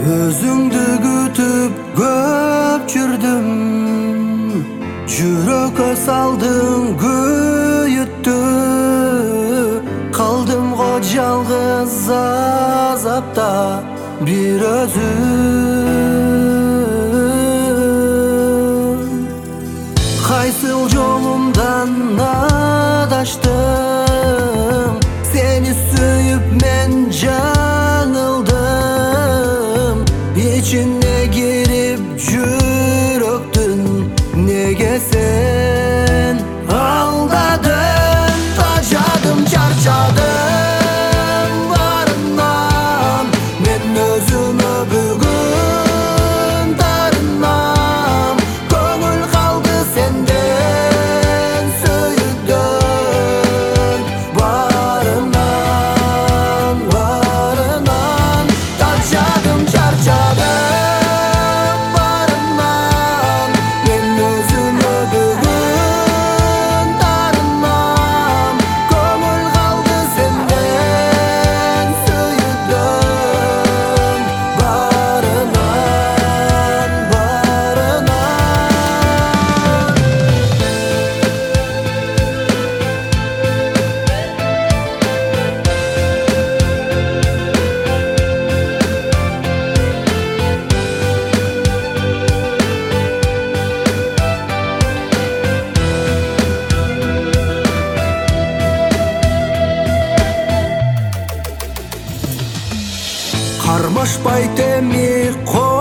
Özüңdü kütüp көп жүрдüm, жүрөккө салдың күйүттү. Калдым го жалгыз азапта бир өзүм. Кайсыл жолумдан адаштым, сени сүйүп мен жаңылдым. İçine girip жүрөктүн неге сен алдадың? Тажадым, чарчадым барынан, мен өзүмө бүгүн тарынам. Көңүл калды сенден сүйүүдөн барынан, барынан. Тажадым, чарчадым Кармашпай темир